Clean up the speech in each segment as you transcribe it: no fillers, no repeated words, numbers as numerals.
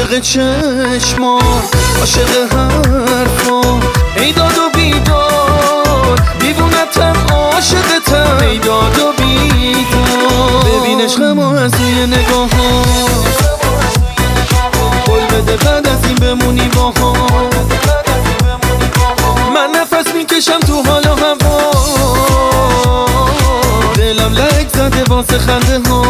عاشق چشما، عاشق حرفا، ای داد و بیدار، دیوونتم عاشقتم، ای داد و بیدار. ببین عشقمو از روی نگاه ها، قول بده بعد از این بمونی با هم. من نفس میکشم تو حال و هوا، دلم لک زده واسه خنده ها.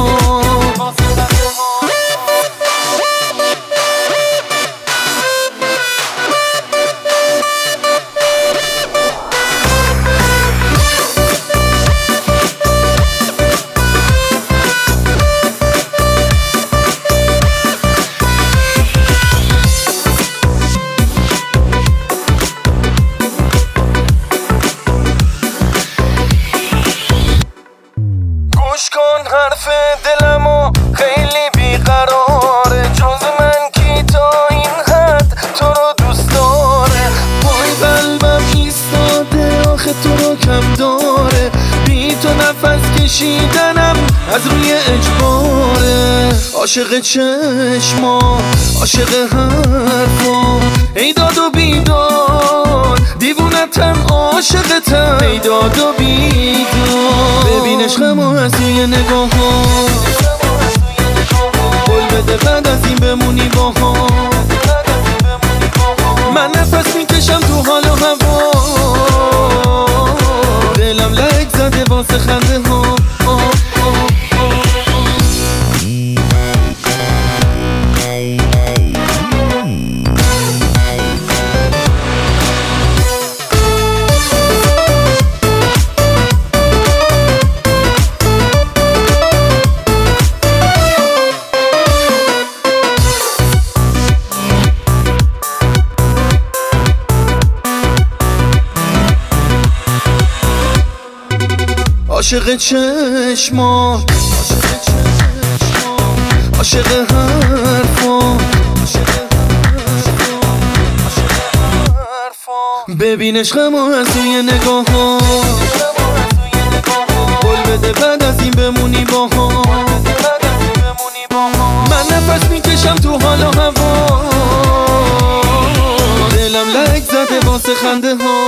گوش کن حرف دلمو، خیلی بیقراره، جز من کی تا این حد تو رو دوست داره. وای قلبم ایستاده آخه تو رو کم داره، بی تو نفس کشیدنم از روی اجباره. عاشق چشما، عاشق حرفا، ای داد و بیدار، دیوونتم عاشقتم، ای داد و بیدار. ببین عشقمو از روی نگاه ها، قول بده بعد از این بمونی با هم. من نفس میکشم تو حال و هوا، دلم لک زده واسه خنده ها. عاشق چشما، عاشق حرفا، ببین عشقمو از روی نگاه ها، قول بده بعد از این بمونی با هم. من نفس میکشم تو حال و هوا، دلم لک زده واسه خنده ها.